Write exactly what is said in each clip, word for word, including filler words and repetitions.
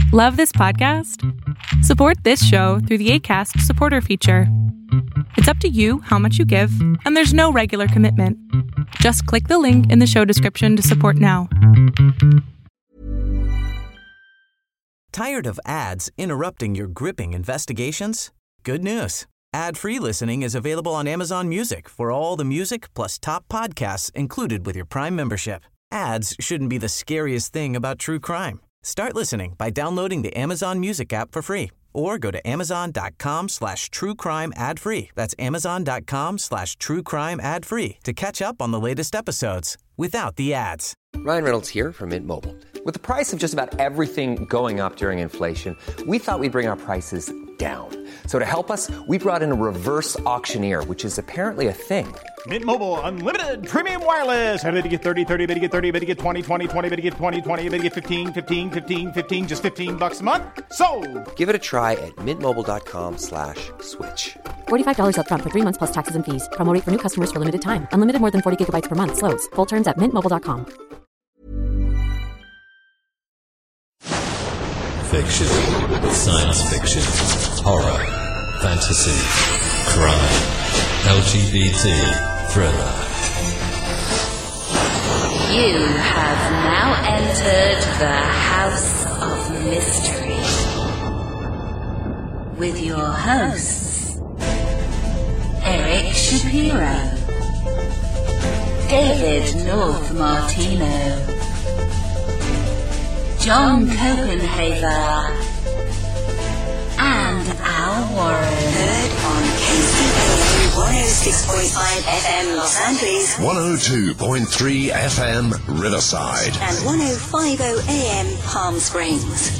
Love this podcast? Support this show through the Acast supporter feature. It's up to you how much you give, and there's no regular commitment. Just click the link in the show description to support now. Tired of ads interrupting your gripping investigations? Good news. Ad-free listening is available on Amazon Music for all the music plus top podcasts included with your Prime membership. Ads shouldn't be the scariest thing about true crime. Start listening by downloading the Amazon Music app for free or go to amazon.com slash true crime ad free. That's amazon.com slash true crime ad free to catch up on the latest episodes without the ads. Ryan Reynolds here from Mint Mobile. With the price of just about everything going up during inflation, we thought we'd bring our prices down. So to help us, we brought in a reverse auctioneer, which is apparently a thing. Mint Mobile Unlimited Premium Wireless. How to get thirty, thirty, how to get thirty, how to get twenty, twenty, twenty, how to get twenty, twenty, how to get fifteen, fifteen, fifteen, fifteen, just fifteen bucks a month? Sold! Give it a try at mintmobile.com slash switch. forty-five dollars up front for three months plus taxes and fees. Promo rate for new customers for limited time. Unlimited more than forty gigabytes per month. Slows full terms at mint mobile dot com. Fiction, science fiction, horror, fantasy, crime, L G B T, thriller. You have now entered the House of Mystery with your hosts, Eric Shapiro, David North Martino, John Copenhaver, and Al Warren. Heard on K C A one oh six point five F M Los Angeles, one oh two point three F M Riverside, and one oh five point oh A M Palm Springs.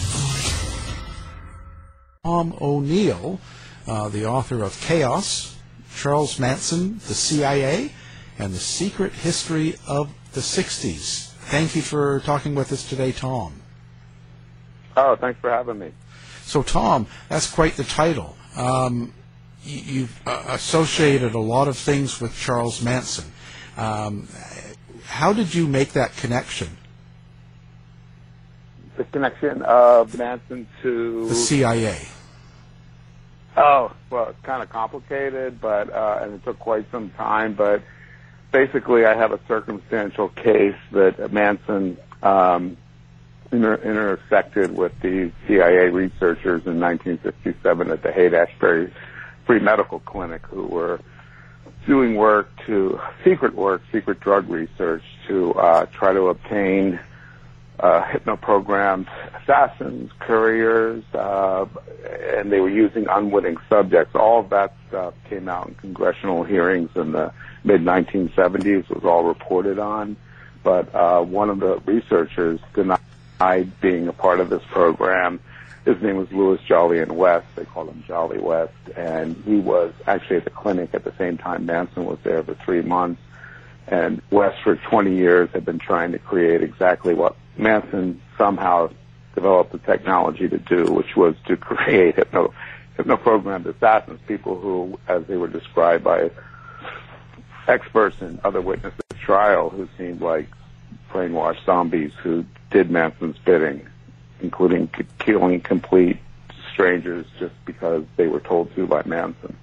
Tom O'Neill, uh, the author of Chaos, Charles Manson, the C I A, and the Secret History of the sixties. Thank you for talking with us today, Tom. Oh, thanks for having me. So, Tom, that's quite the title. Um, you, you've uh, associated a lot of things with Charles Manson. Um, how did you make that connection? The connection of Manson to... the C I A. Oh, well, it's kind of complicated, but uh, and it took quite some time, but basically, I have a circumstantial case that Manson um, inter- intersected with the C I A researchers in nineteen fifty-seven at the Haight-Ashbury Free Medical Clinic, who were doing work to, secret work, secret drug research to uh, try to obtain uh, hypnoprogrammed assassins, couriers, uh, and they were using unwitting subjects. All of that stuff came out in congressional hearings in the mid nineteen seventies, was all reported on, but uh, one of the researchers denied being a part of this program. His name was Louis Jolyon West. They called him Jolly West, and he was actually at the clinic at the same time Manson was there for three months. And West, for twenty years, had been trying to create exactly what Manson somehow developed the technology to do, which was to create hypno, hypno-programmed assassins, people who, as they were described by experts and other witnesses at the trial, who seemed like brainwashed zombies who did Manson's bidding, including c- killing complete strangers just because they were told to by Manson.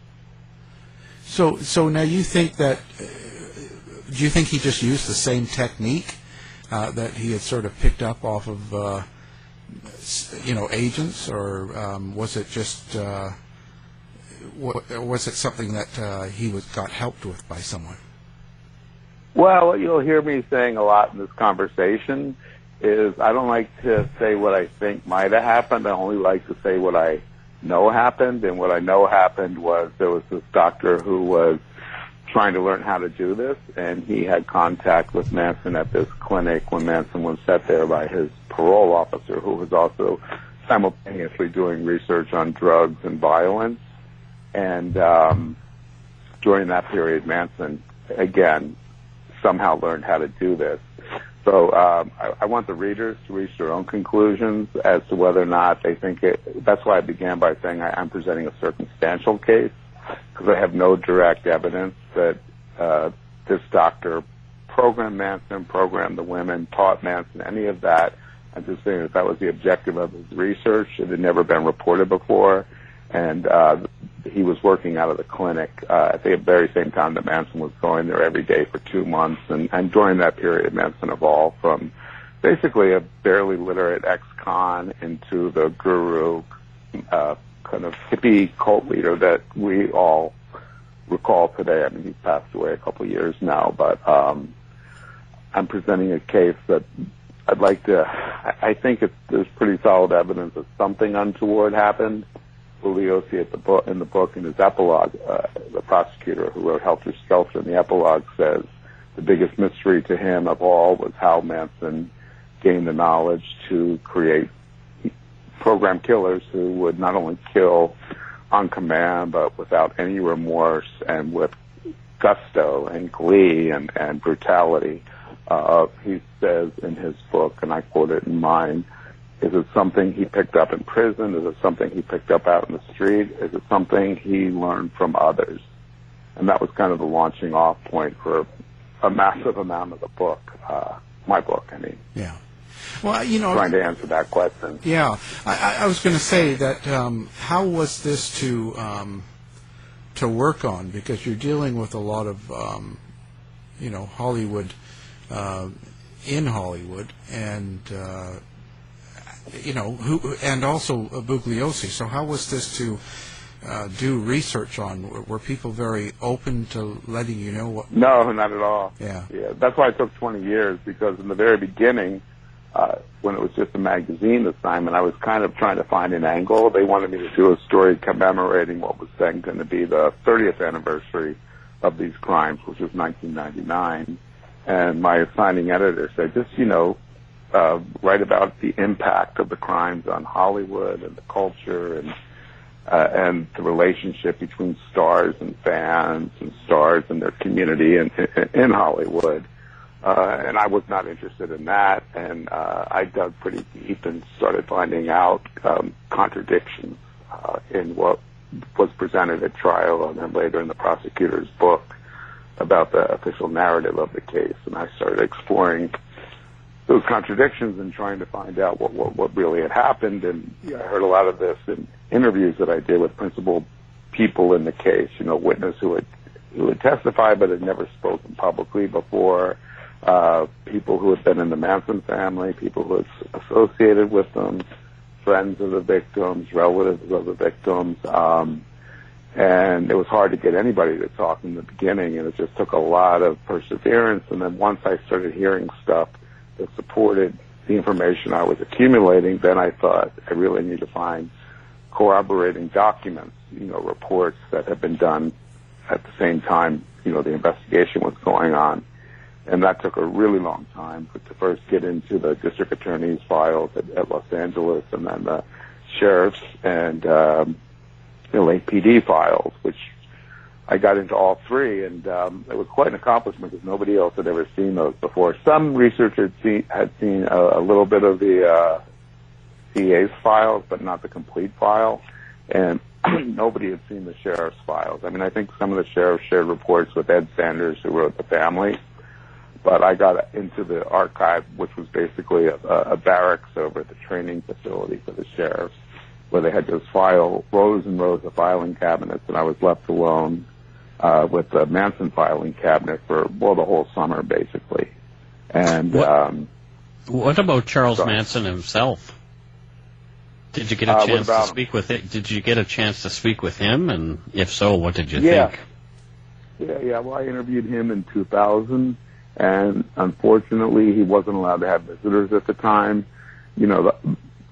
So, so now you think that, uh, do you think he just used the same technique uh, that he had sort of picked up off of, uh, you know, agents, or um, was it just, uh, w- was it something that uh, he was got helped with by someone? Well, what you'll hear me saying a lot in this conversation is I don't like to say what I think might have happened. I only like to say what I know happened, and what I know happened was there was this doctor who was trying to learn how to do this, and he had contact with Manson at this clinic when Manson was set there by his parole officer, who was also simultaneously doing research on drugs and violence. And um, during that period, Manson, again, somehow learned how to do this. So um, I, I want the readers to reach their own conclusions as to whether or not they think it. That's why I began by saying I, I'm presenting a circumstantial case, because I have no direct evidence that uh, this doctor programmed Manson, programmed the women, taught Manson, any of that. I'm just saying that that was the objective of his research. It had never been reported before, and uh, he was working out of the clinic uh, at the very same time that Manson was going there every day for two months. And, and during that period, Manson evolved from basically a barely literate ex-con into the guru, uh, kind of hippie cult leader that we all recall today. I mean, he's passed away a couple of years now, but um, I'm presenting a case that I'd like to, I think it's, there's pretty solid evidence that something untoward happened. Bugliosi at the book, in the book, in his epilogue, uh, the prosecutor who wrote Helter Skelter in the epilogue says the biggest mystery to him of all was how Manson gained the knowledge to create program killers who would not only kill on command, but without any remorse and with gusto and glee and, and brutality. Uh, he says in his book, and I quote it in mine, is it something he picked up in prison? Is it something he picked up out in the street? Is it something he learned from others? And that was kind of the launching off point for a massive amount of the book, uh, my book, I mean. Yeah. Well, you know, trying to answer that question. Yeah, I, I was going to say that um, how was this to um, to work on? Because you're dealing with a lot of, um, you know, Hollywood, uh, in Hollywood, and uh, you know, who, and also Bugliosi. So how was this to uh, do research on? Were people very open to letting you know what? No, not at all. Yeah, yeah. That's why it took twenty years, because in the very beginning, Uh, when it was just a magazine assignment, I was kind of trying to find an angle. They wanted me to do a story commemorating what was then going to be the thirtieth anniversary of these crimes, which was nineteen ninety-nine. And my assigning editor said, just, you know, uh, write about the impact of the crimes on Hollywood and the culture and uh, and the relationship between stars and fans and stars and their community in, in, in Hollywood. Uh, and I was not interested in that, and uh, I dug pretty deep and started finding out um, contradictions uh, in what was presented at trial and then later in the prosecutor's book about the official narrative of the case. And I started exploring those contradictions and trying to find out what, what, what really had happened. And you know, I heard a lot of this in interviews that I did with principal people in the case, you know, witness who had, who had testified but had never spoken publicly before. Uh, people who had been in the Manson family, people who had associated with them, friends of the victims, relatives of the victims, um, and it was hard to get anybody to talk in the beginning, and it just took a lot of perseverance. And then once I started hearing stuff that supported the information I was accumulating, then I thought I really need to find corroborating documents, you know, reports that had been done at the same time, you know, the investigation was going on. And that took a really long time to first get into the district attorney's files at, at Los Angeles, and then the sheriff's and um, L A P D files, which I got into all three, and um, it was quite an accomplishment because nobody else had ever seen those before. Some researchers had seen, had seen a, a little bit of the uh, C A's files, but not the complete file, and nobody had seen the sheriff's files. I mean, I think some of the sheriffs shared reports with Ed Sanders, who wrote The Family, but I got into the archive, which was basically a, a barracks over at the training facility for the sheriffs, where they had just file rows and rows of filing cabinets, and I was left alone uh, with the Manson filing cabinet for, well, the whole summer, basically. And what, um, what about Charles sorry. Manson himself? Did you get a uh, chance to him? speak with it? Did you get a chance to speak with him? And if so, what did you yeah. think? Yeah, yeah. Well, I interviewed him in two thousand. And unfortunately, he wasn't allowed to have visitors at the time. You know, the,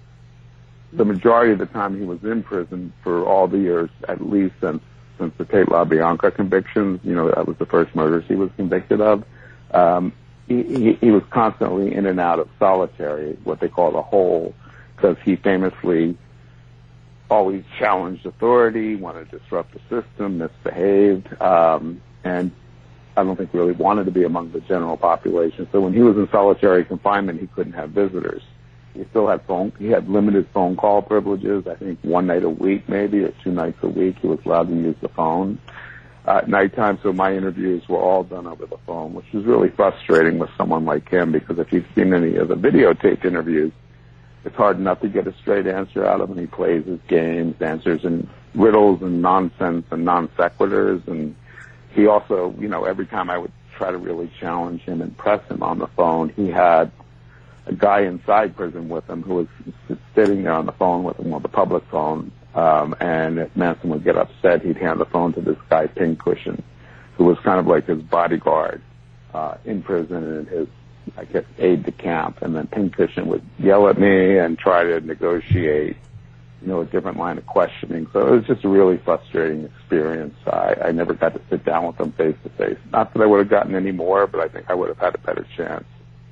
the majority of the time he was in prison for all the years, at least since since the Tate LaBianca convictions. You know, that was the first murders he was convicted of. Um, he, he, he was constantly in and out of solitary, what they call the hole, because he famously always challenged authority, wanted to disrupt the system, misbehaved, um, and I don't think really wanted to be among the general population. So when he was in solitary confinement, he couldn't have visitors. He still had phone, he had limited phone call privileges. I think one night a week maybe, or two nights a week, he was allowed to use the phone uh, at nighttime. So my interviews were all done over the phone, which was really frustrating with someone like him, because if you've seen any of the videotaped interviews, it's hard enough to get a straight answer out of him. He plays his games, answers in riddles and nonsense and non sequiturs, and he also, you know, every time I would try to really challenge him and press him on the phone, he had a guy inside prison with him who was sitting there on the phone with him on the public phone, um, and if Manson would get upset, he'd hand the phone to this guy, Pincushion, who was kind of like his bodyguard uh, in prison and his, I guess, aide-de-camp. And then Pincushion would yell at me and try to negotiate, you know, a different line of questioning. So it was just a really frustrating experience. I, I never got to sit down with them face-to-face. Not that I would have gotten any more, but I think I would have had a better chance.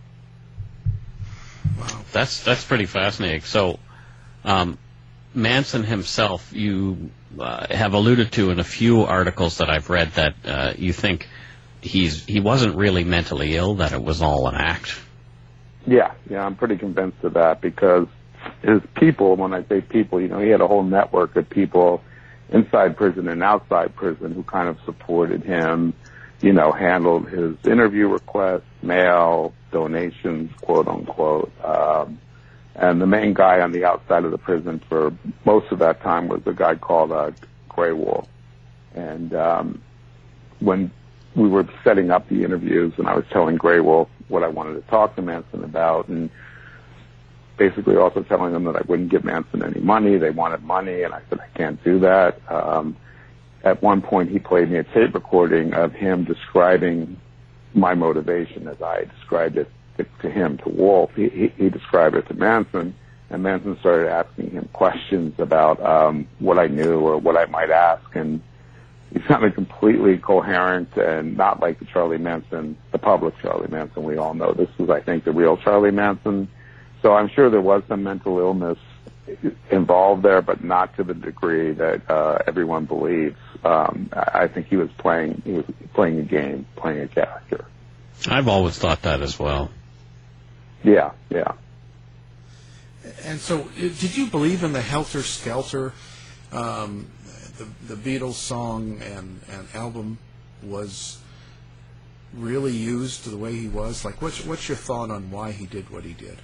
Wow. That's that's pretty fascinating. So, um, Manson himself, you uh, have alluded to in a few articles that I've read that uh, you think he's he wasn't really mentally ill, that it was all an act. Yeah, yeah, I'm pretty convinced of that because his people, when I say people, you know, he had a whole network of people inside prison and outside prison who kind of supported him, you know, handled his interview requests, mail, donations, quote unquote. Um, and the main guy on the outside of the prison for most of that time was a guy called uh, Grey Wolf. And um, when we were setting up the interviews and I was telling Grey Wolf what I wanted to talk to Manson about, and basically also telling them that I wouldn't give Manson any money. They wanted money, and I said, I can't do that. Um, at one point, he played me a tape recording of him describing my motivation as I described it to, to him, to Wolf. He, he, he described it to Manson, and Manson started asking him questions about um, what I knew or what I might ask, and he sounded completely coherent and not like the Charlie Manson, the public Charlie Manson we all know. This was, I think, the real Charlie Manson. So I'm sure there was some mental illness involved there, but not to the degree that uh, everyone believes. Um, I think he was playing he was playing a game, playing a character. I've always thought that as well. Yeah, yeah. And so, did you believe in the Helter Skelter? Um, the, the Beatles song and, and album was really used the way he was? Like, what's what's your thought on why he did what he did?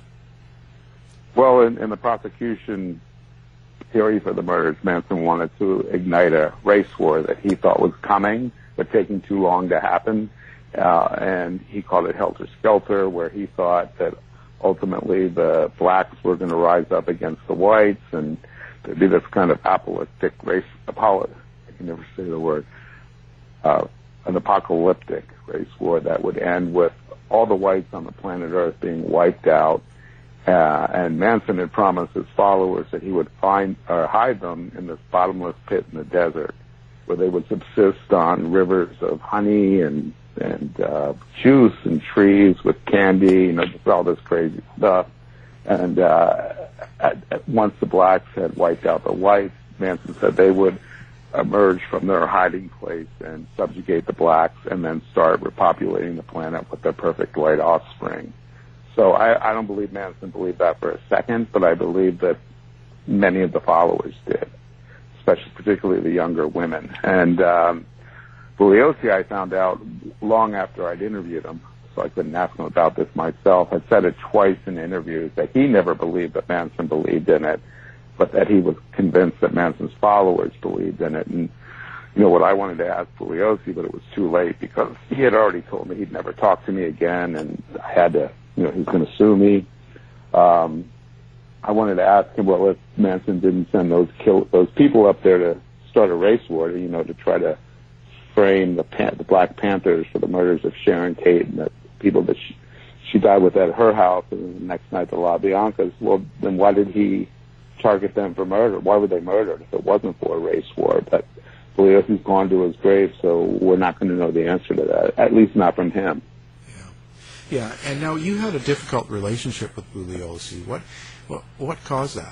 Well, in, in the prosecution theory for the murders, Manson wanted to ignite a race war that he thought was coming, but taking too long to happen. Uh, and he called it Helter Skelter, where he thought that ultimately the blacks were going to rise up against the whites, and there'd be this kind of apocalyptic race, apolo- I can never say the word, uh, an apocalyptic race war that would end with all the whites on the planet Earth being wiped out. Uh, and Manson had promised his followers that he would find or hide them in this bottomless pit in the desert, where they would subsist on rivers of honey and and uh, juice and trees with candy, you know, just all this crazy stuff. And uh, at, at, once the blacks had wiped out the whites, Manson said they would emerge from their hiding place and subjugate the blacks, and then start repopulating the planet with their perfect white offspring. So I, I don't believe Manson believed that for a second, but I believe that many of the followers did, especially particularly the younger women. And um, Bugliosi, I found out long after I'd interviewed him, so I couldn't ask him about this myself. I said it twice in interviews that he never believed that Manson believed in it, but that he was convinced that Manson's followers believed in it. And, you know, what I wanted to ask Bugliosi, but it was too late because he had already told me he'd never talk to me again, and I had to, you know, he was going to sue me. Um, I wanted to ask him, well, if Manson didn't send those kill those people up there to start a race war, you know, to try to frame the Pan- the Black Panthers for the murders of Sharon Tate and the people that she, she died with at her house, and the next night the La Biancas, well, then why did he target them for murder? Why were they murdered if it wasn't for a race war? But Bugliosi's gone to his grave, so we're not going to know the answer to that, at least not from him. Yeah, and now you had a difficult relationship with Bugliosi. What, what, what caused that?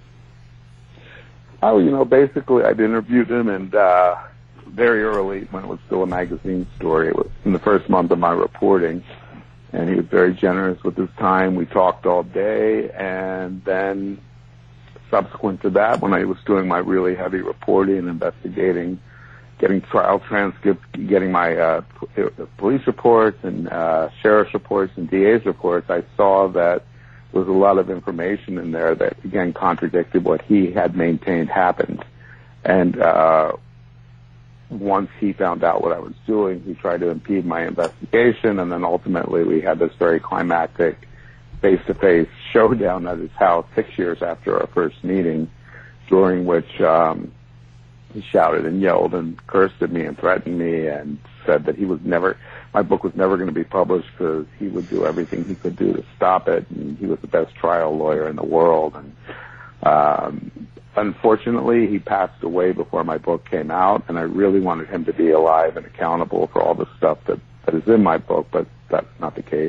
Oh, you know, basically I'd interviewed him, and uh, very early, when it was still a magazine story, it was in the first month of my reporting, and he was very generous with his time. We talked all day, and then subsequent to that, when I was doing my really heavy reporting and investigating, getting trial transcripts, getting my uh, police reports and uh, sheriff's reports and D A's reports, I saw that there was a lot of information in there that, again, contradicted what he had maintained happened. And uh, once he found out what I was doing, he tried to impede my investigation, and then ultimately we had this very climactic face-to-face showdown at his house six years after our first meeting, during which um, he shouted and yelled and cursed at me and threatened me and said that he was never, my book was never going to be published because he would do everything he could do to stop it, and he was the best trial lawyer in the world. And um, unfortunately, he passed away before my book came out, and I really wanted him to be alive and accountable for all the stuff that, that is in my book, but that's not the case.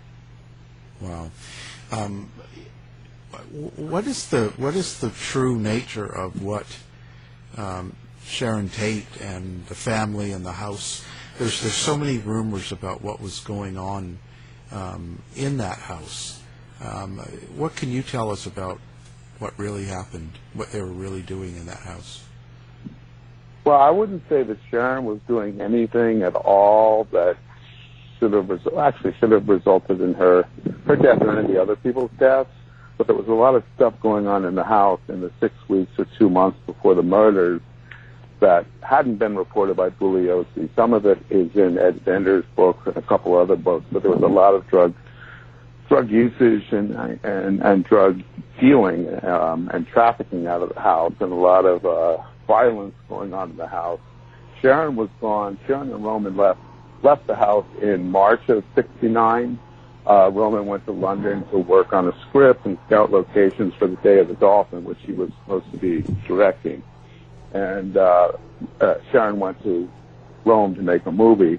Wow. Um, what is the what is the true nature of what um, Sharon Tate and the family and the house? There's there's so many rumors about what was going on um, in that house. Um, what can you tell us about what really happened, what they were really doing in that house? Well, I wouldn't say that Sharon was doing anything at all that should have res- actually should have resulted in her her death or any other people's deaths. But there was a lot of stuff going on in the house in the six weeks or two months before the murders that hadn't been reported by Bugliosi. Some of it is in Ed Bender's books and a couple other books, but there was a lot of drug drug usage and and, and drug dealing um, and trafficking out of the house, and a lot of uh, violence going on in the house. Sharon was gone. Sharon and Roman left left the house in March of sixty-nine. Uh, Roman went to London to work on a script and scout locations for the Day of the Dolphin, which he was supposed to be directing. And uh, uh, Sharon went to Rome to make a movie.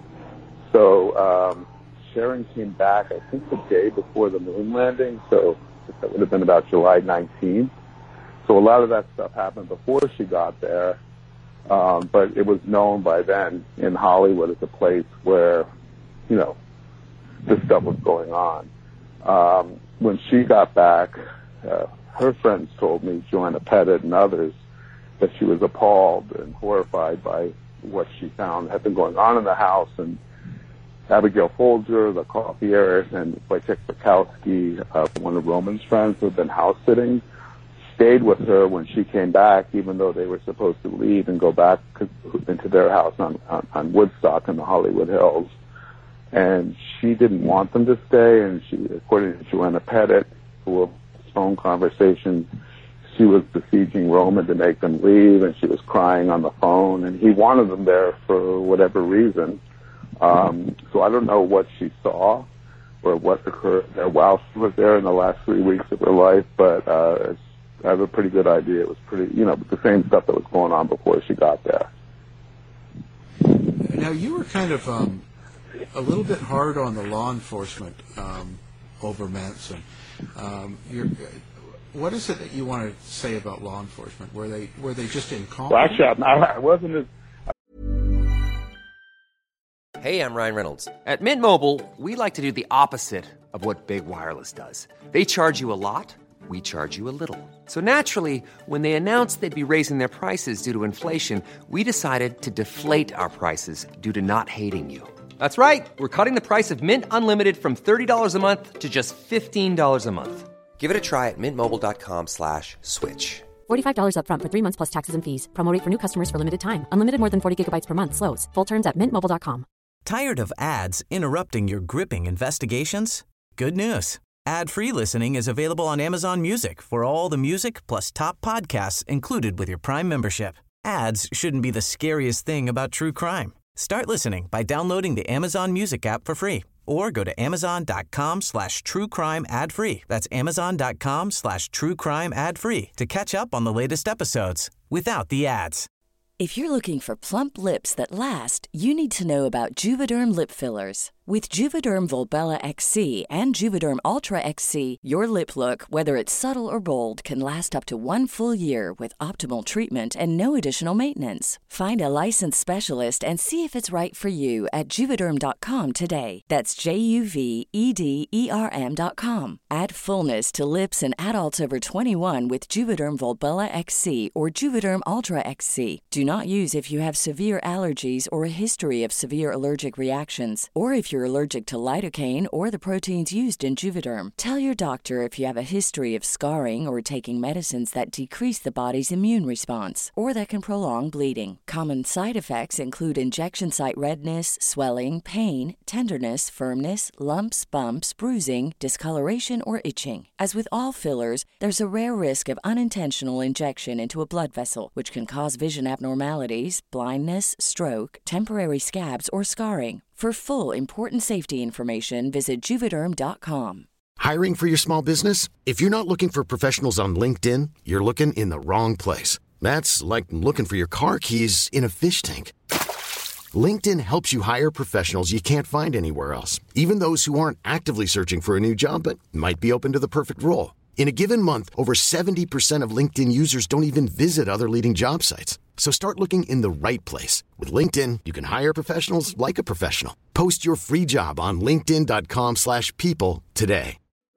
So um, Sharon came back, I think, the day before the moon landing, so that would have been about July nineteenth. So a lot of that stuff happened before she got there, um, but it was known by then in Hollywood as a place where, you know, this stuff was going on. Um, when she got back, uh, her friends told me, Joanna Pettit and others, that she was appalled and horrified by what she found had been going on in the house. And Abigail Folger, the coffee heiress, and Wojciech Bukowski, uh, one of Roman's friends who had been house sitting, stayed with her when she came back, even though they were supposed to leave and go back into their house on, on, on Woodstock in the Hollywood Hills. And she didn't want them to stay, and she, according to Joanna Pettit, who phone conversations, she was besieging Roman to make them leave, and she was crying on the phone, and he wanted them there for whatever reason. Um, so I don't know what she saw or what occurred there while she was there in the last three weeks of her life, but uh, I have a pretty good idea. It was pretty, you know, the same stuff that was going on before she got there. Now, you were kind of um, a little bit hard on the law enforcement um, over Manson. Um, you're, what is it that you want to say about law enforcement? Were they were they just incompetent? Well, actually, I, I wasn't as... Hey, I'm Ryan Reynolds. At Mint Mobile, we like to do the opposite of what Big Wireless does. They charge you a lot, we charge you a little. So naturally, when they announced they'd be raising their prices due to inflation, we decided to deflate our prices due to not hating you. That's right. We're cutting the price of Mint Unlimited from thirty dollars a month to just fifteen dollars a month. Give it a try at mintmobile.com slash switch. forty-five dollars up front for three months plus taxes and fees. Promo rate for new customers for limited time. Unlimited more than forty gigabytes per month slows. Full terms at mint mobile dot com. Tired of ads interrupting your gripping investigations? Good news. Ad-free listening is available on Amazon Music for all the music plus top podcasts included with your Prime membership. Ads shouldn't be the scariest thing about true crime. Start listening by downloading the Amazon Music app for free or go to amazon.com slash true crime ad free. That's amazon.com slash true crime ad free to catch up on the latest episodes without the ads. If you're looking for plump lips that last, you need to know about Juvederm lip fillers. With Juvederm Volbella X C and Juvederm Ultra X C, your lip look, whether it's subtle or bold, can last up to one full year with optimal treatment and no additional maintenance. Find a licensed specialist and see if it's right for you at Juvederm dot com today. That's J U V E D E R M dot com. Add fullness to lips in adults over twenty-one with Juvederm Volbella X C or Juvederm Ultra X C. Do not use if you have severe allergies or a history of severe allergic reactions, or if if you're allergic to lidocaine or the proteins used in Juvederm. Tell your doctor if you have a history of scarring or taking medicines that decrease the body's immune response or that can prolong bleeding. Common side effects include injection site redness, swelling, pain, tenderness, firmness, lumps, bumps, bruising, discoloration, or itching. As with all fillers, there's a rare risk of unintentional injection into a blood vessel, which can cause vision abnormalities, blindness, stroke, temporary scabs, or scarring. For full, important safety information, visit Juvederm dot com. Hiring for your small business? If you're not looking for professionals on LinkedIn, you're looking in the wrong place. That's like looking for your car keys in a fish tank. LinkedIn helps you hire professionals you can't find anywhere else, even those who aren't actively searching for a new job but might be open to the perfect role. In a given month, over seventy percent of LinkedIn users don't even visit other leading job sites. So start looking in the right place. With LinkedIn, you can hire professionals like a professional. Post your free job on linkedin dot com slash people today.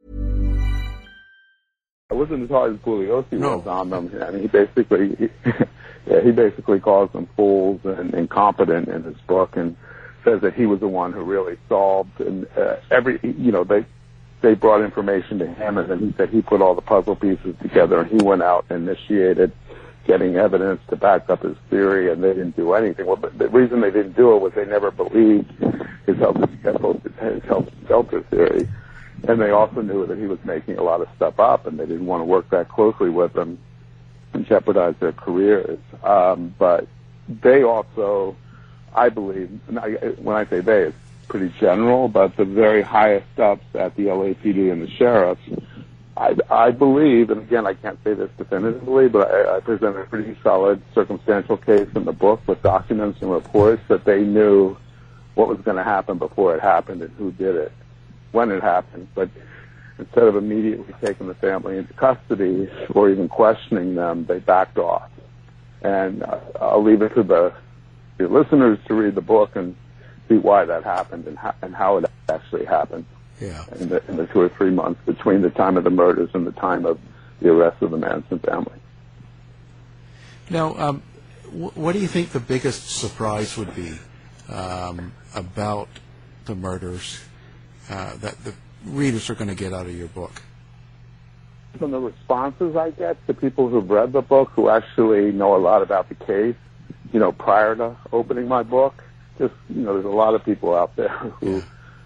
I wasn't as hard as Bugliosi no. was on them. I mean, he basically, he, yeah, he basically calls them fools and incompetent in his book, and says that he was the one who really solved. And uh, every, you know, they they brought information to him, and then he said he put all the puzzle pieces together, and he went out and initiated getting evidence to back up his theory, and they didn't do anything. Well, but the reason they didn't do it was they never believed his helter-skelter theory. And they also knew that he was making a lot of stuff up, and they didn't want to work that closely with him and jeopardize their careers. Um, but they also, I believe, when I say they, it's pretty general, but the very highest ups at the L A P D and the sheriffs, I, I believe, and again, I can't say this definitively, but I, I present a pretty solid circumstantial case in the book with documents and reports that they knew what was going to happen before it happened and who did it, when it happened. But instead of immediately taking the family into custody or even questioning them, they backed off. And uh, I'll leave it to the your listeners to read the book and see why that happened and how, and how it actually happened. Yeah. In the, in the two or three months between the time of the murders and the time of the arrest of the Manson family. Now, um, w- what do you think the biggest surprise would be um, about the murders uh, that the readers are going to get out of your book? From the responses I get to people who've read the book, who actually know a lot about the case, you know, prior to opening my book, just, you know, there's a lot of people out there who,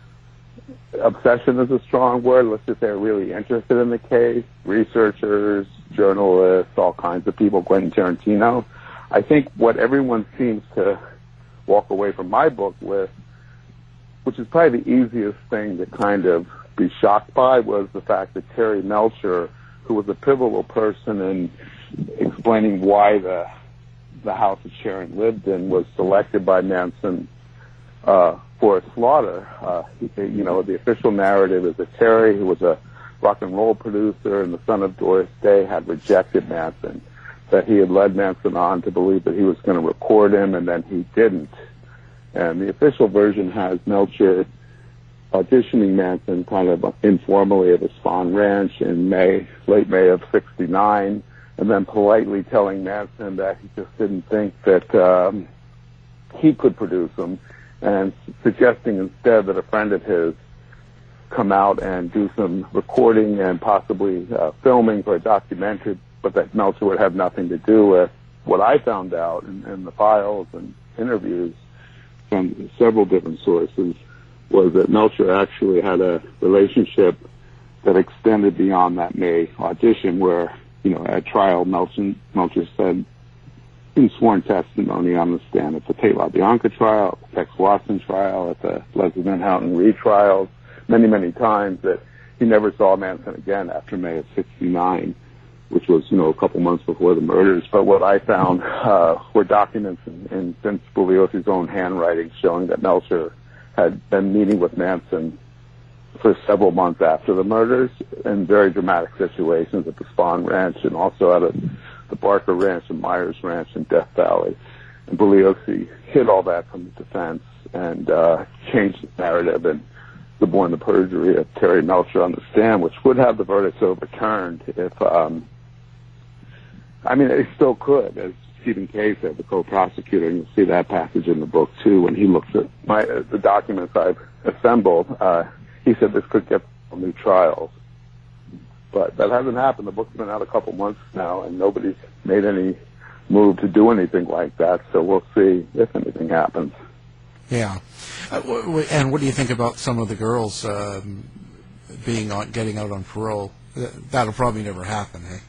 yeah. obsession is a strong word, let's just say are really interested in the case, researchers, journalists, all kinds of people, Quentin Tarantino. I think what everyone seems to walk away from my book with, which is probably the easiest thing to kind of be shocked by, was the fact that Terry Melcher, who was a pivotal person in explaining why the the house that Sharon lived in was selected by Manson uh, for a slaughter. Uh, you know, the official narrative is that Terry, who was a rock and roll producer and the son of Doris Day, had rejected Manson, that he had led Manson on to believe that he was going to record him, and then he didn't. And the official version has Melcher auditioning Manson kind of informally at a Spahn Ranch in May, late May of sixty-nine, and then politely telling Manson that he just didn't think that um, he could produce him, and suggesting instead that a friend of his come out and do some recording and possibly uh, filming for a documentary, but that Melcher would have nothing to do with. What I found out in, in the files and interviews from several different sources was that Melcher actually had a relationship that extended beyond that May audition, where, you know, at trial, Melcher, Melcher said in sworn testimony on the stand at the Tate LaBianca trial, at the Tex Watson trial, at the Leslie Van Houten retrials, many, many times, that he never saw Manson again after May of sixty-nine, which was, you know, a couple months before the murders. But what I found uh, were documents in, in Vince Bugliosi's own handwriting showing that Melcher had been meeting with Manson for several months after the murders in very dramatic situations at the Spahn Ranch and also at a, the Barker Ranch and Myers Ranch in Death Valley. And Bugliosi hid all that from the defense and uh, changed the narrative and suborned the perjury of Terry Melcher on the stand, which would have the verdicts overturned if, um, I mean, it still could, as Stephen Case, the co-prosecutor, and you'll see that passage in the book too. When he looks at my uh, the documents I've assembled, uh, he said this could get new trials, but that hasn't happened. The book's been out a couple months now, and nobody's made any move to do anything like that. So we'll see if anything happens. Yeah, uh, w- w- and what do you think about some of the girls um, being on, getting out on parole? That'll probably never happen, eh?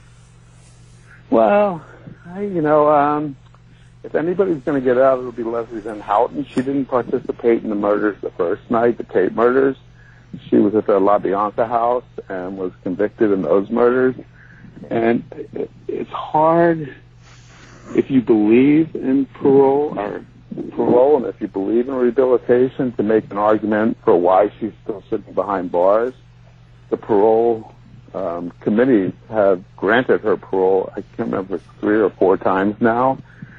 Well, I, you know, um, if anybody's going to get out, it'll be Leslie Van Houten. She didn't participate in the murders the first night, the Tate murders. She was at the La Bianca house and was convicted in those murders. And it, it's hard if you believe in parole or parole and if you believe in rehabilitation to make an argument for why she's still sitting behind bars. The parole um, committees have granted her parole, I can't remember, three or four times now.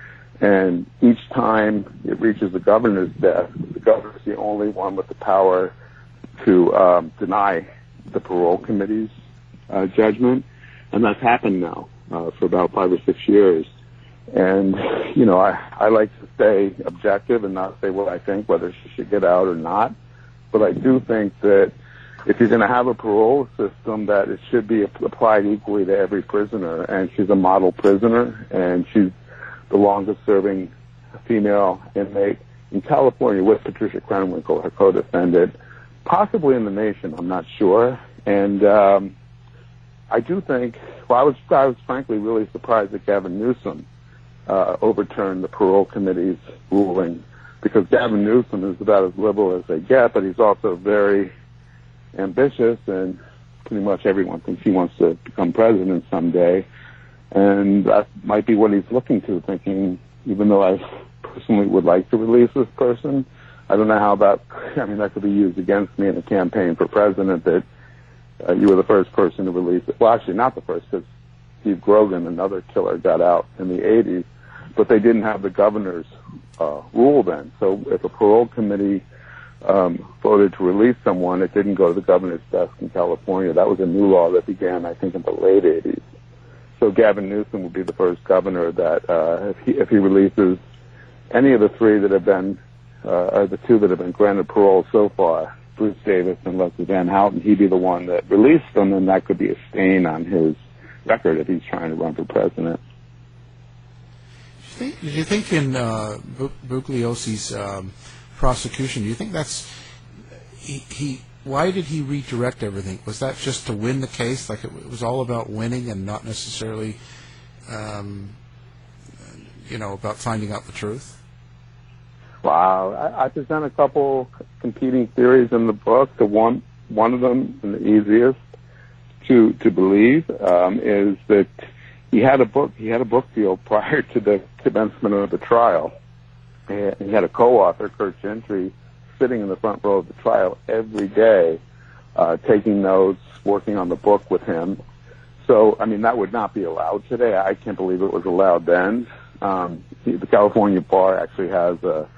And each time it reaches the governor's desk, the governor's the only one with the power to um, deny the parole committee's uh, judgment. And that's happened now uh, for about five or six years. And, you know, I, I like to stay objective and not say what I think, whether she should get out or not. But I do think that if you're going to have a parole system, that it should be applied equally to every prisoner. And she's a model prisoner, and she's the longest-serving female inmate in California with Patricia Krenwinkel, her co-defendant, possibly in the nation. I'm not sure. And um, I do think, well, I was, I was frankly really surprised that Gavin Newsom uh, overturned the parole committee's ruling, because Gavin Newsom is about as liberal as they get, but he's also very ambitious, and pretty much everyone thinks he wants to become president someday. And that might be what he's looking to, thinking, even though I personally would like to release this person, I don't know how that, I mean, that could be used against me in a campaign for president, that uh, you were the first person to release it. Well, actually, not the first, because Steve Grogan, another killer, got out in the eighties, but they didn't have the governor's uh, rule then. So if a parole committee um, voted to release someone, it didn't go to the governor's desk in California. That was a new law that began, I think, in the late eighties. So Gavin Newsom would be the first governor that, uh, if he, if he releases any of the three that have been, uh, or the two that have been granted parole so far, Bruce Davis and Leslie Van Houten, he'd be the one that released them, and that could be a stain on his record if he's trying to run for president. Do you think, do you think in uh, Bugliosi's um, prosecution, do you think that's, he, he, why did he redirect everything? Was that just to win the case? Like it was all about winning and not necessarily, um, you know, about finding out the truth? Wow. I, I present a couple competing theories in the book. The one, one of them, and the easiest to to believe, um, is that he had a book. He had a book deal prior to the commencement of the trial. And he had a co-author, Kurt Gentry, sitting in the front row of the trial every day, uh, taking notes, working on the book with him. So, I mean, that would not be allowed today. I can't believe it was allowed then. Um, the California Bar actually has a,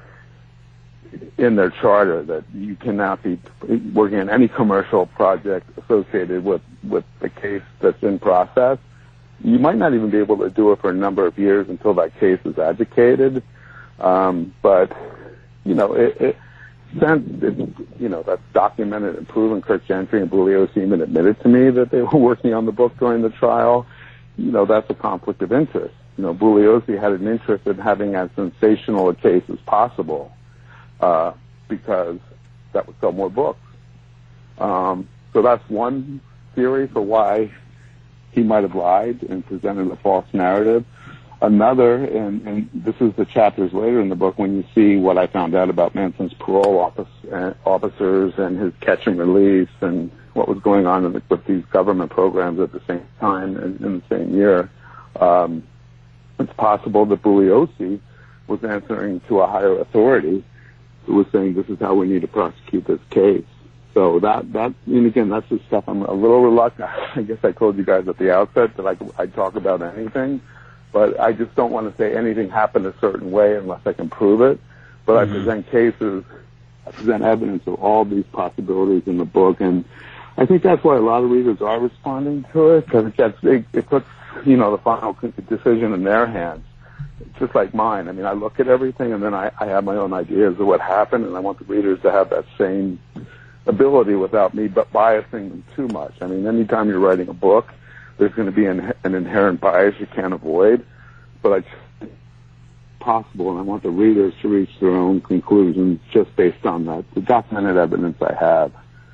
in their charter that you cannot be working on any commercial project associated with, with the case that's in process. You might not even be able to do it for a number of years until that case is adjudicated. Um, but, you know, it, it Since it's, you know, that's documented and proven. Kurt Gentry and Bugliosi even admitted to me that they were working on the book during the trial. You know, that's a conflict of interest. You know, Bugliosi had an interest in having as sensational a case as possible, uh, because that would sell more books. Um, so that's one theory for why he might have lied and presented a false narrative. Another, and, and this is the chapters later in the book when you see what I found out about Manson's parole office, uh, officers and his catch and release and what was going on in the, with these government programs at the same time and in the same year. Um, it's possible that Bugliosi was answering to a higher authority who was saying this is how we need to prosecute this case. So that, that, and again, that's the stuff I'm a little reluctant. I guess I told you guys at the outset that I, I'd talk about anything. But I just don't want to say anything happened a certain way unless I can prove it. But mm-hmm. I present cases, I present evidence of all these possibilities in the book, and I think that's why a lot of readers are responding to it, because it gets, it, it puts, you know, the final decision in their hands. it's just like mine. I mean, I look at everything, and then I, I have my own ideas of what happened, and I want the readers to have that same ability without me but biasing them too much. I mean, anytime you're writing a book, there's going to be an, an inherent bias you can't avoid, but I just, it's possible, and I want the readers to reach their own conclusions just based on that, the documented evidence I have.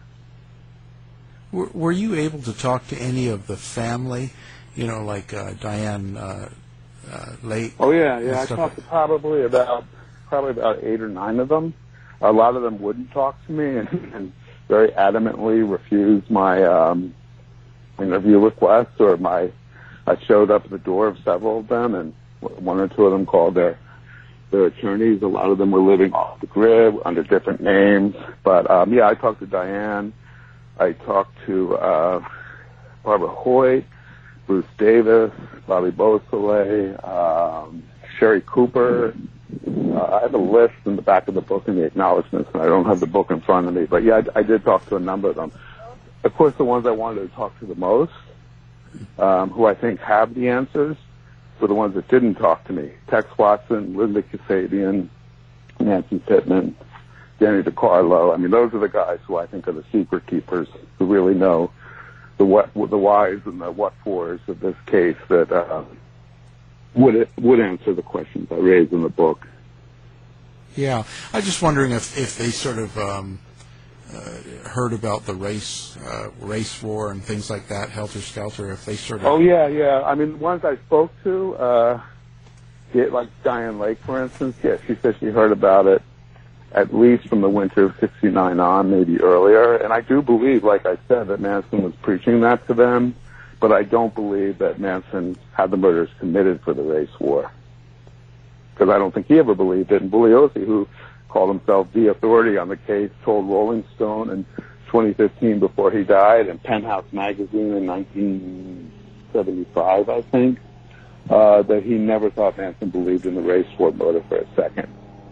Were, were you able to talk to any of the family, you know, like uh, Diane uh, uh, Lake? Oh, yeah, yeah. I talked to probably about, probably about eight or nine of them. A lot of them wouldn't talk to me and, and very adamantly refused my um, interview requests, or my, I showed up at the door of several of them, and one or two of them called their their attorneys. A lot of them were living off the grid under different names. But, um, yeah, I talked to Diane. I talked to uh, Barbara Hoyt, Bruce Davis, Bobby Beausoleil, um, Sherry Cooper. Uh, I have a list in the back of the book in the acknowledgments, and I don't have the book in front of me. But, yeah, I, I did talk to a number of them. Of course, the ones I wanted to talk to the most, um, who I think have the answers, were the ones that didn't talk to me. Tex Watson, Linda Kasabian, Nancy Pittman, Danny DiCarlo. I mean, those are the guys who I think are the secret keepers, who really know the what, the whys and the what-fors of this case that uh, would would answer the questions I raised in the book. Yeah, I was just wondering if, if they sort of um, uh, heard about the race uh, race war and things like that, Helter Skelter, if they sort of... Oh, yeah, yeah. I mean, the ones I spoke to, uh, yeah, like Diane Lake, for instance, yeah, she said she heard about it at least from the winter of sixty-nine on, maybe earlier. And I do believe, like I said, that Manson was preaching that to them, but I don't believe that Manson had the murders committed for the race war, because I don't think he ever believed it. And Bugliosi, who called himself the authority on the case, told Rolling Stone in twenty fifteen, before he died, and Penthouse magazine in nineteen seventy-five, I think, uh, that he never thought Manson believed in the race war motive for a second.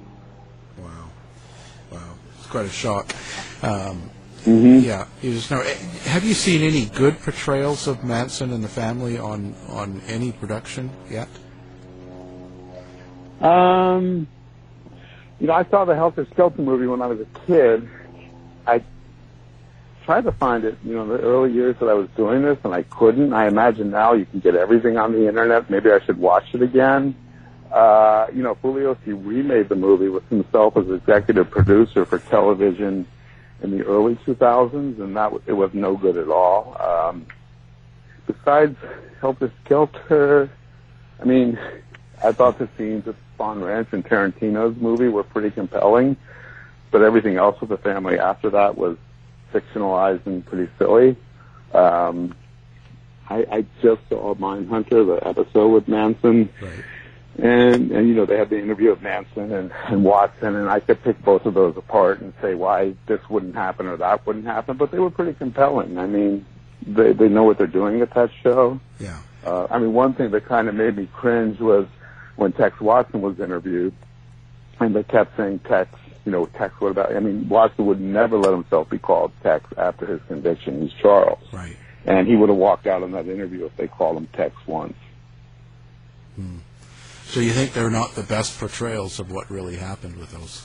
Quite a shock. Um, mm-hmm. Yeah. You just know. Have you seen any good portrayals of Manson and the family on, on any production yet? Um, you know, I saw the Helter Skelter movie when I was a kid. I tried to find it, you know, the early years that I was doing this, and I couldn't. I imagine now you can get everything on the internet. Maybe I should watch it again. Uh, you know, Bugliosi remade the movie with himself as executive producer for television in the early two thousands, and that w- it was no good at all. Um, besides Helter Skelter, I mean, I thought the scenes at Spahn Ranch in Tarantino's movie were pretty compelling, but everything else with the family after that was fictionalized and pretty silly. Um, I, I just saw Mindhunter, the episode with Manson. Right. And, and, you know, they had the interview of Manson and, and Watson, and I could pick both of those apart and say why this wouldn't happen or that wouldn't happen, but they were pretty compelling. I mean, they, they know what they're doing at that show. Yeah. Uh, I mean, one thing that kind of made me cringe was when Tex Watson was interviewed, and they kept saying Tex, you know, Tex, what about, I mean, Watson would never let himself be called Tex after his conviction. He's Charles. Right. And he would have walked out on that interview if they called him Tex once. Hmm. So you think they're not the best portrayals of what really happened with those?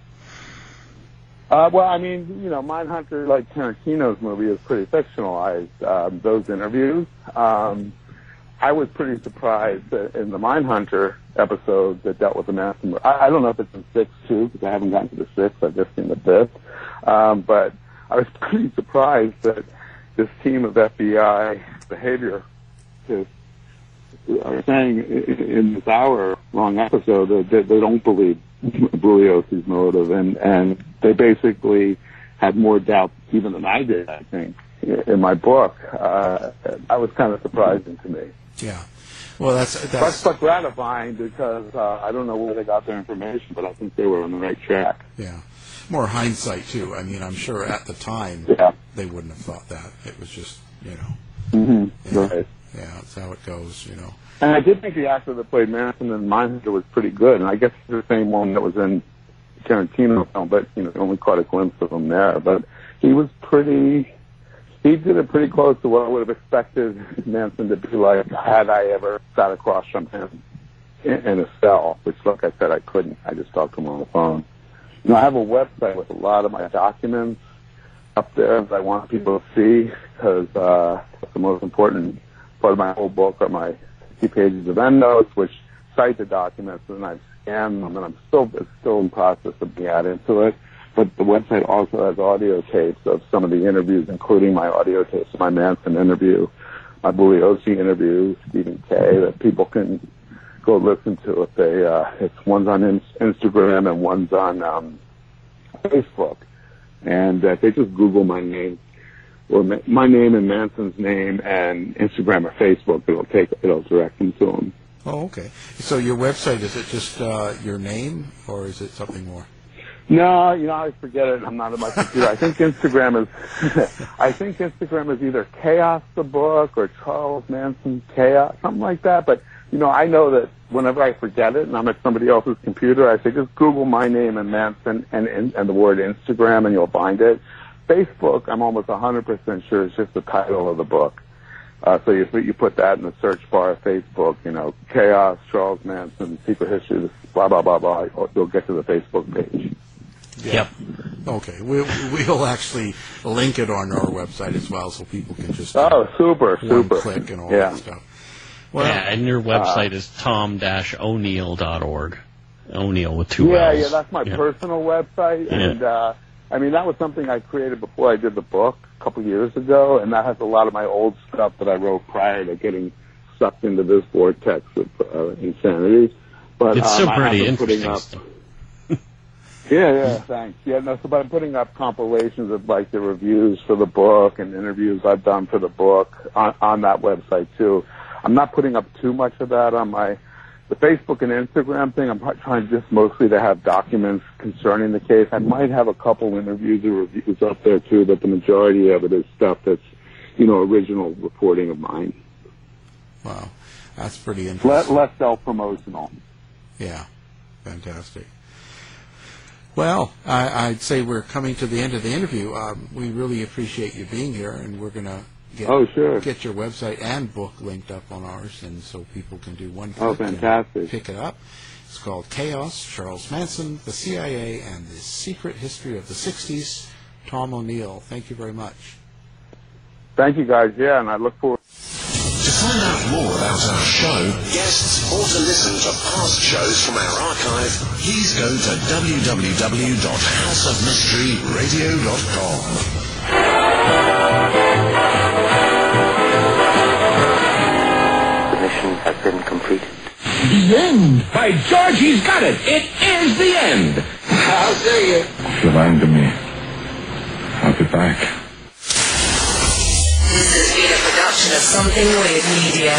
Uh, well, I mean, you know, Mindhunter, like Tarantino's movie, is pretty fictionalized, um, those interviews. Um, I was pretty surprised that in the Mindhunter episode that dealt with the Manson murder. I, I don't know if it's in six, too, because I haven't gotten to the sixth. I've just seen the fifth. Um, but I was pretty surprised that this team of F B I behavior is are saying in this hour-long episode that they don't believe Bugliosi's motive, and, and they basically had more doubt even than I did, I think, in my book. Uh, that was kind of surprising to me. Yeah. Well, that's... But, that's but gratifying because uh, I don't know where they got their information, but I think they were on the right track. Yeah. More hindsight, too. I mean, I'm sure at the time yeah. they wouldn't have thought that. It was just, you know... Mm-hmm. Yeah. Right. Yeah, that's how it goes, you know. And I did think the actor that played Manson in Mindhunter was pretty good, and I guess it's the same one that was in Tarantino film, but, you know, only caught a glimpse of him there. But he was pretty, he did it pretty close to what I would have expected Manson to be like had I ever sat across from him in, in a cell, which, like I said, I couldn't. I just talked to him on the phone. You know, I have a website with a lot of my documents up there that I want people to see, because uh, the most important part of my whole book are my sixty pages of endnotes, which cite the documents, and I've scanned them, and I'm still it's still in process of being added into it. But the website also has audio tapes of some of the interviews, including my audio tapes, my Manson interview, my Bugliosi interview, Stephen Kay, that people can go listen to if they, uh, it's one's on in- Instagram and one's on um, Facebook. And uh, if they just Google my name, or ma- my name and Manson's name and Instagram or Facebook, it'll take, it'll direct them to them. Oh, okay. So your website, is it just uh, your name, or is it something more? No, you know, I always forget it. I'm not at my computer. I think Instagram is, I think Instagram is either Chaos the Book or Charles Manson Chaos, something like that. But, you know, I know that whenever I forget it and I'm at somebody else's computer, I say just Google my name and Manson and, and, and the word Instagram and you'll find it. Facebook, I'm almost one hundred percent sure it's just the title of the book. Uh, so you you put that in the search bar of Facebook, you know, Chaos, Charles Manson, Secret History, blah, blah, blah, blah. You'll get to the Facebook page. Yeah. Yep. Okay. We'll, we'll actually link it on our website as well, so people can just uh, oh, super, one super. click and all yeah. that stuff. Well, yeah, and your website uh, is tom dash o'neill dot org. O'Neill with two yeah, L's. Yeah, that's my yeah. personal website. Yeah. And, uh, I mean, that was something I created before I did the book a couple years ago, and that has a lot of my old stuff that I wrote prior to getting sucked into this vortex of uh, insanity. But it's um, so pretty I have been putting interesting. up, Yeah, yeah, thanks. Yeah, no, so I'm putting up compilations of, like, the reviews for the book and interviews I've done for the book on, on that website, too. I'm not putting up too much of that on my, the Facebook and Instagram thing. I'm trying just mostly to have documents concerning the case. I might have a couple interviews or reviews up there, too, but the majority of it is stuff that's, you know, original reporting of mine. Wow, that's pretty interesting. Less, less self-promotional. Yeah, fantastic. Well, I, I'd say we're coming to the end of the interview. Um, we really appreciate you being here, and we're going to get oh, sure. get your website and book linked up on ours, and so people can do one click oh, fantastic. and pick it up. It's called Chaos, Charles Manson, the C I A, and the Secret History of the sixties. Tom O'Neill, thank you very much. Thank you, guys. Yeah, and I look forward. To find out more about our show, guests, or to listen to past shows from our archive, please go to w w w dot house of mystery radio dot com. The mission has been completed. The end! By George, he's got it! It is the end! How dare you? If you lying to me, I'll be back. This has been a production of Something Weird Media.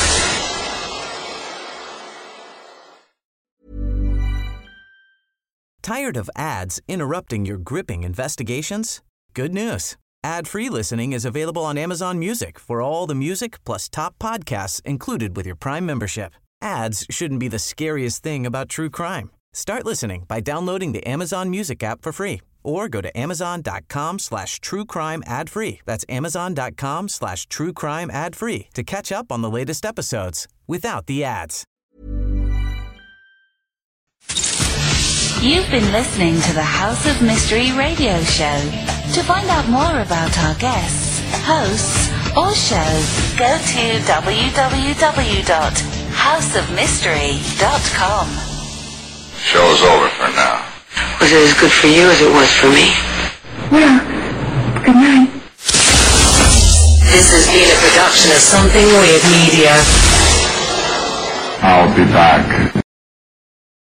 Tired of ads interrupting your gripping investigations? Good news. Ad-free listening is available on Amazon Music for all the music plus top podcasts included with your Prime membership. Ads shouldn't be the scariest thing about true crime. Start listening by downloading the Amazon Music app for free or go to amazon.com slash true crime ad free. That's amazon.com slash true crime ad free to catch up on the latest episodes without the ads. You've been listening to the House of Mystery radio show. To find out more about our guests, hosts, or shows, go to w w w dot house of mystery dot com. Show's over for now. Was it as good for you as it was for me? Well, good night. This has been a production of Something Weird Media. I'll be back.